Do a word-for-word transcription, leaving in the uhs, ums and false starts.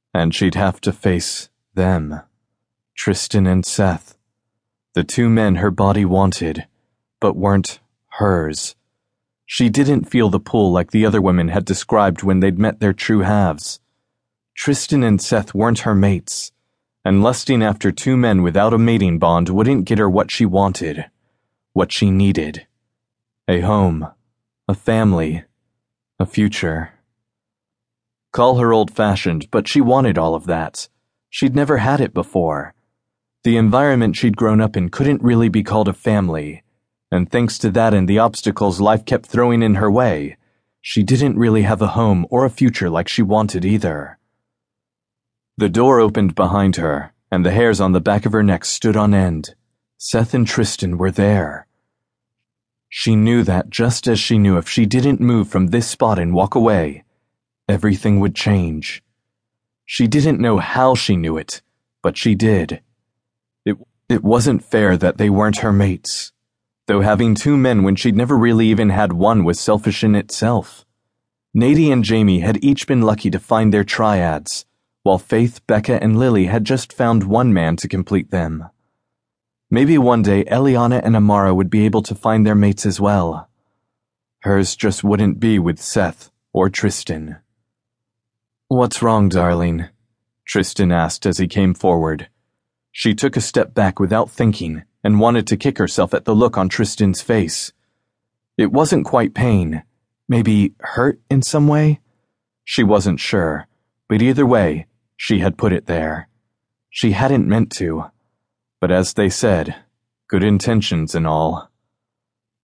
And she'd have to face them, Tristan and Seth, the two men her body wanted, but weren't hers. She didn't feel the pull like the other women had described when they'd met their true halves. Tristan and Seth weren't her mates, and lusting after two men without a mating bond wouldn't get her what she wanted, what she needed. A home, a family, a future. Call her old-fashioned, but she wanted all of that. She'd never had it before. The environment she'd grown up in couldn't really be called a family, and thanks to that and the obstacles life kept throwing in her way, she didn't really have a home or a future like she wanted either. The door opened behind her, and the hairs on the back of her neck stood on end. Seth and Tristan were there. She knew that just as she knew if she didn't move from this spot and walk away, everything would change. She didn't know how she knew it, but she did. It, it wasn't fair that they weren't her mates, though having two men when she'd never really even had one was selfish in itself. Nadie and Jamie had each been lucky to find their triads, while Faith, Becca, and Lily had just found one man to complete them. Maybe one day Eliana and Amara would be able to find their mates as well. Hers just wouldn't be with Seth or Tristan. "What's wrong, darling?" Tristan asked as he came forward. She took a step back without thinking and wanted to kick herself at the look on Tristan's face. It wasn't quite pain, maybe hurt in some way? She wasn't sure, but either way, she had put it there. She hadn't meant to, but as they said, good intentions and all.